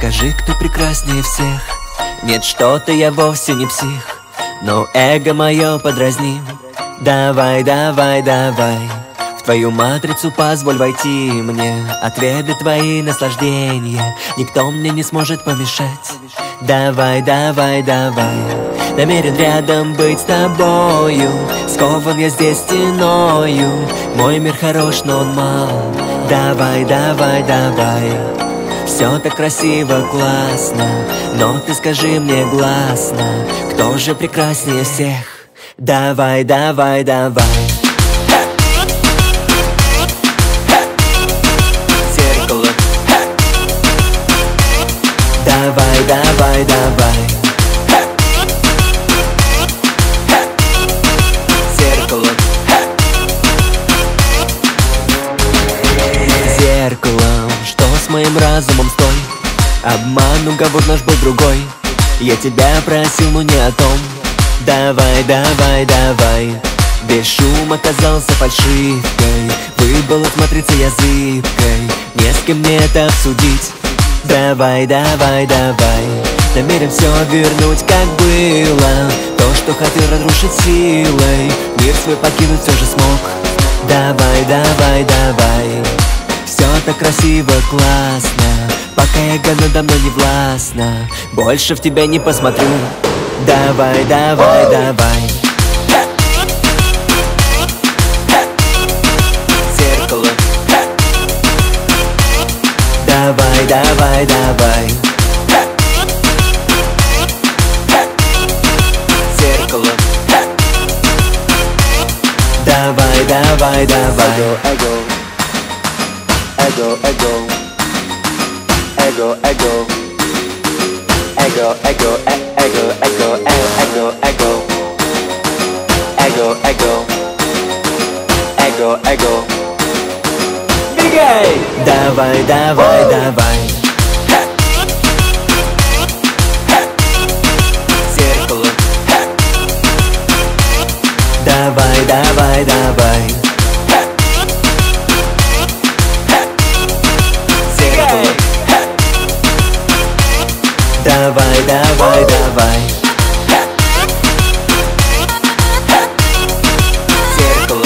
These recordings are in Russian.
Скажи, кто прекраснее всех? Нет, что-то я вовсе не псих, но эго мое подразни. Давай, давай, давай, в твою матрицу позволь войти мне, отведать твои наслаждения, никто мне не сможет помешать. Давай, давай, давай, намерен рядом быть с тобою, скован я здесь стеною, мой мир хорош, но он мал. Давай, давай, давай, все так красиво, классно, но ты скажи мне гласно, кто же прекраснее всех? Давай, давай, давай. Зеркало. Давай, давай, давай. Зеркало. Зеркало, что с моим разумом, стой. Обман, уговор наш был другой. Я тебя просил, но не о том. Давай, давай, давай. Без шума оказался фальшивкой, выбыл от матрицы я зыбкой, не с кем мне это обсудить. Давай, давай, давай, намерен все вернуть, как было. То, что хотел разрушить силой, мир свой покинуть все же смог. Давай, давай, давай, все так красиво, классно, пока эго надо мной не властно, больше в тебя не посмотрю. Давай, давай, давай. Зеркало. Давай, давай, давай. Зеркало. Давай, давай, давай. Ego, ego, ego, ego, ego, ego, ego, ego, ego, ego, ego, ego, ego, ego, ego. Двигай! Давай, давай, давай. Зеркало. Давай, давай, давай. Зеркало. Давай, давай, давай. Зеркало.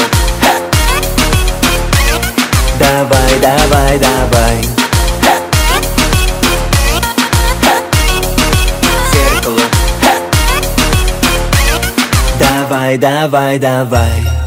Давай, давай, давай. Зеркало. Давай, давай, давай.